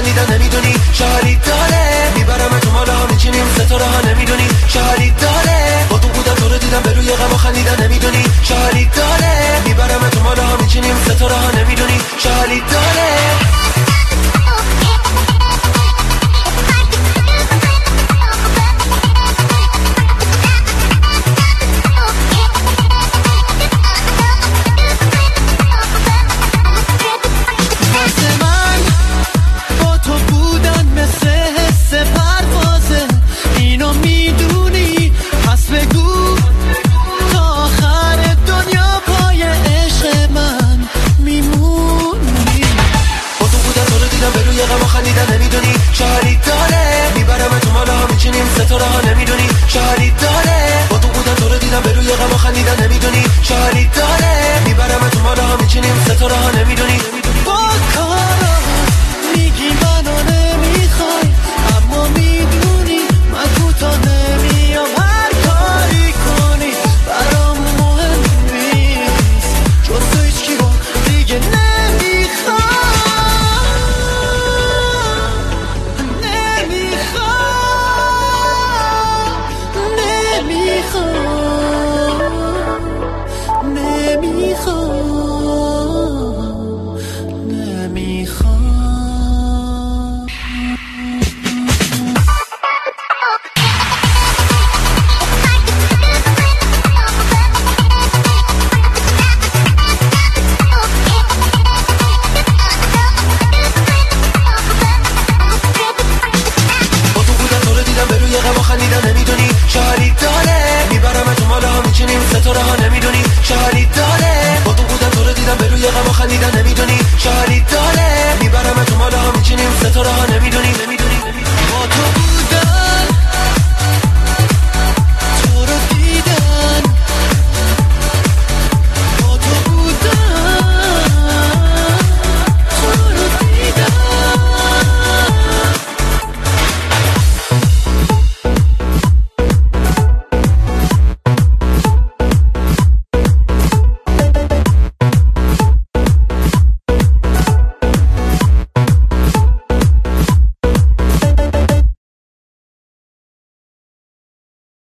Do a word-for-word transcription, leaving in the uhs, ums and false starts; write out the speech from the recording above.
خندیدن نمیدونی شهری داره میبرم تو مالا ها میچینیم ستاره ها نمیدونی شهری داره با تو بودم تو رو دیدم به روی غم خندیدن نمیدونی شهری داره میبرم تو مالا ها میچینیم ستاره ها نمیدونی شهری داره